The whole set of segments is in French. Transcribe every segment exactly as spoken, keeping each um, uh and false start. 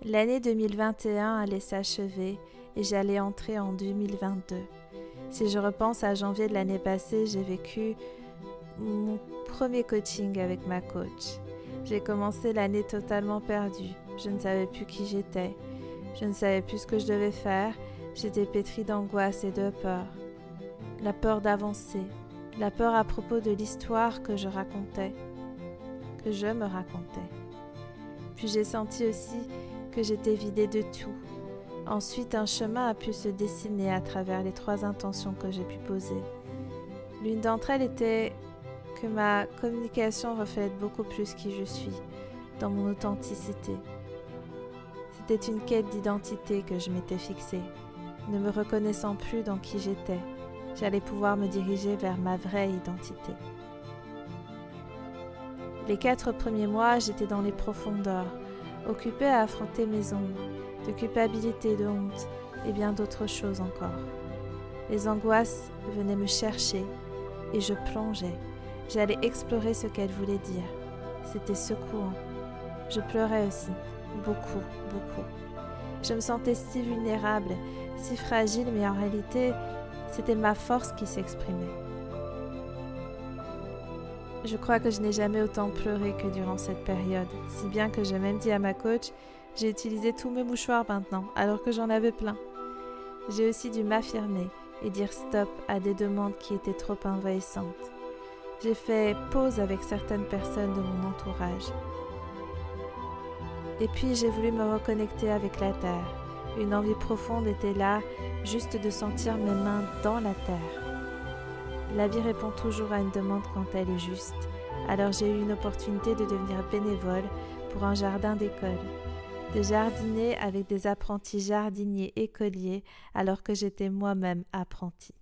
L'année deux mille vingt et un allait s'achever et j'allais entrer en deux mille vingt-deux. Si je repense à janvier de l'année passée, j'ai vécu mon premier coaching avec ma coach. J'ai commencé l'année totalement perdue. Je ne savais plus qui j'étais. Je ne savais plus ce que je devais faire. J'étais pétrie d'angoisse et de peur. La peur d'avancer. La peur à propos de l'histoire que je racontais. Que je me racontais. Puis j'ai senti aussi que j'étais vidée de tout. Ensuite, un chemin a pu se dessiner à travers les trois intentions que j'ai pu poser. L'une d'entre elles était que ma communication reflète beaucoup plus qui je suis, dans mon authenticité. C'était une quête d'identité que je m'étais fixée. Ne me reconnaissant plus dans qui j'étais, j'allais pouvoir me diriger vers ma vraie identité. Les quatre premiers mois, j'étais dans les profondeurs, occupée à affronter mes ombres, de culpabilité, de honte et bien d'autres choses encore. Les angoisses venaient me chercher et je plongeais. J'allais explorer ce qu'elles voulaient dire. C'était secouant. Je pleurais aussi, beaucoup, beaucoup. Je me sentais si vulnérable, si fragile, mais en réalité, c'était ma force qui s'exprimait. Je crois que je n'ai jamais autant pleuré que durant cette période, si bien que j'ai même dit à ma coach, j'ai utilisé tous mes mouchoirs maintenant, alors que j'en avais plein. J'ai aussi dû m'affirmer et dire stop à des demandes qui étaient trop envahissantes. J'ai fait pause avec certaines personnes de mon entourage. Et puis j'ai voulu me reconnecter avec la terre. Une envie profonde était là, juste de sentir mes mains dans la terre. La vie répond toujours à une demande quand elle est juste. Alors j'ai eu une opportunité de devenir bénévole pour un jardin d'école. De jardiner avec des apprentis jardiniers écoliers alors que j'étais moi-même apprentie.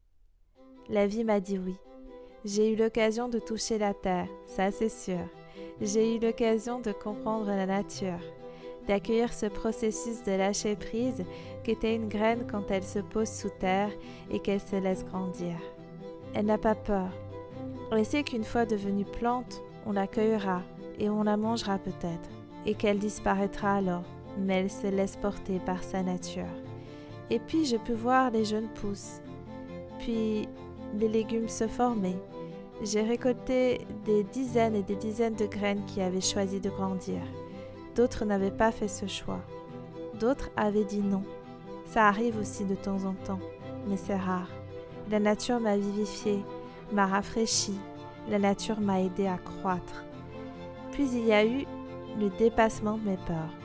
La vie m'a dit oui. J'ai eu l'occasion de toucher la terre, ça c'est sûr. J'ai eu l'occasion de comprendre la nature, d'accueillir ce processus de lâcher prise qu'était une graine quand elle se pose sous terre et qu'elle se laisse grandir. Elle n'a pas peur. Elle sait qu'une fois devenue plante, on l'accueillera et on la mangera peut-être, et qu'elle disparaîtra alors, mais elle se laisse porter par sa nature. Et puis je peux voir les jeunes pousses, puis les légumes se former. J'ai récolté des dizaines et des dizaines de graines qui avaient choisi de grandir. D'autres n'avaient pas fait ce choix. D'autres avaient dit non. Ça arrive aussi de temps en temps, mais c'est rare. La nature m'a vivifiée, m'a rafraîchie. La nature m'a aidée à croître. Puis il y a eu le dépassement de mes peurs.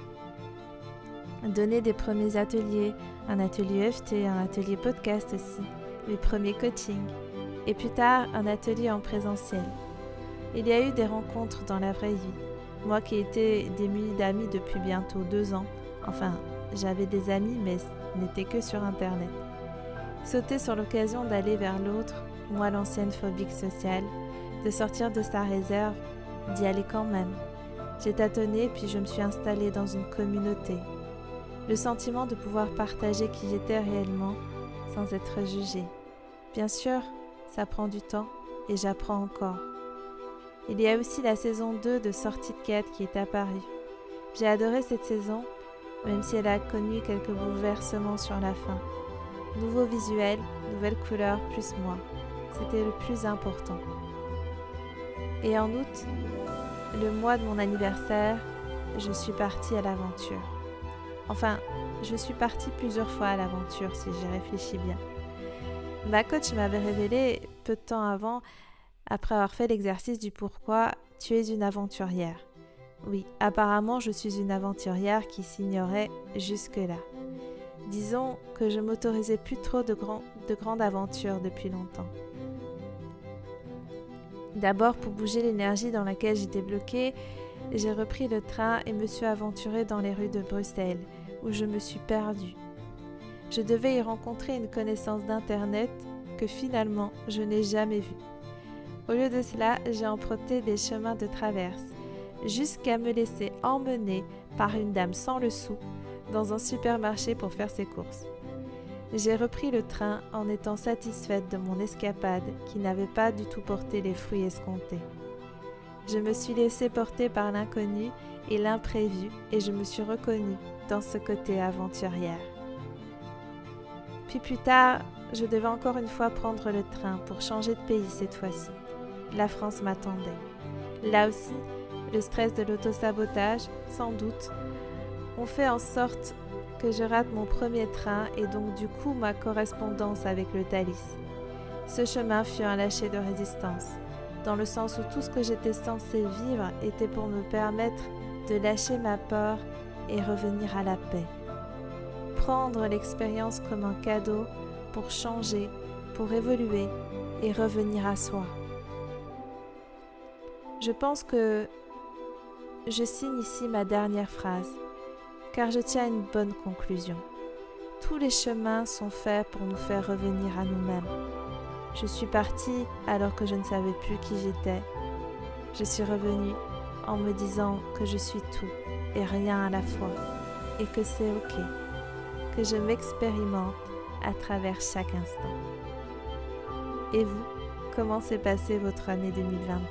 Donner des premiers ateliers, un atelier E F T, un atelier podcast aussi, les premiers coachings. Et plus tard, un atelier en présentiel. Il y a eu des rencontres dans la vraie vie. Moi qui étais démunie d'amis depuis bientôt deux ans, enfin, j'avais des amis, mais ce n'était que sur Internet. Sauter sur l'occasion d'aller vers l'autre, moi l'ancienne phobique sociale, de sortir de sa réserve, d'y aller quand même. J'ai tâtonné, puis je me suis installée dans une communauté. Le sentiment de pouvoir partager qui j'étais réellement, sans être jugée. Bien sûr, ça prend du temps et j'apprends encore. Il y a aussi la saison deux de Sortie de quête qui est apparue. J'ai adoré cette saison, même si elle a connu quelques bouleversements sur la fin. Nouveau visuel, nouvelles couleurs, plus moi. C'était le plus important. Et en août, le mois de mon anniversaire, je suis partie à l'aventure. Enfin, je suis partie plusieurs fois à l'aventure si j'y réfléchis bien. Ma coach m'avait révélé peu de temps avant, après avoir fait l'exercice du pourquoi, tu es une aventurière. Oui, apparemment je suis une aventurière qui s'ignorait jusque-là. Disons que je m'autorisais plus trop de, grand, de grandes aventures depuis longtemps. D'abord, pour bouger l'énergie dans laquelle j'étais bloquée, j'ai repris le train et me suis aventurée dans les rues de Bruxelles, où je me suis perdue. Je devais y rencontrer une connaissance d'Internet que finalement je n'ai jamais vue. Au lieu de cela, j'ai emprunté des chemins de traverse, jusqu'à me laisser emmener par une dame sans le sou dans un supermarché pour faire ses courses. J'ai repris le train en étant satisfaite de mon escapade qui n'avait pas du tout porté les fruits escomptés. Je me suis laissée porter par l'inconnu et l'imprévu et je me suis reconnue dans ce côté aventurière. Puis plus tard, je devais encore une fois prendre le train pour changer de pays cette fois-ci. La France m'attendait. Là aussi, le stress de l'autosabotage, sans doute, ont fait en sorte que je rate mon premier train et donc du coup ma correspondance avec le Thalys. Ce chemin fut un lâcher de résistance, dans le sens où tout ce que j'étais censée vivre était pour me permettre de lâcher ma peur et revenir à la paix. Prendre l'expérience comme un cadeau pour changer, pour évoluer et revenir à soi. Je pense que je signe ici ma dernière phrase, car je tiens à une bonne conclusion. Tous les chemins sont faits pour nous faire revenir à nous-mêmes. Je suis partie alors que je ne savais plus qui j'étais. Je suis revenue en me disant que je suis tout et rien à la fois, et que c'est ok, que je m'expérimente à travers chaque instant. Et vous, comment s'est passée votre année deux mille vingt-deux ?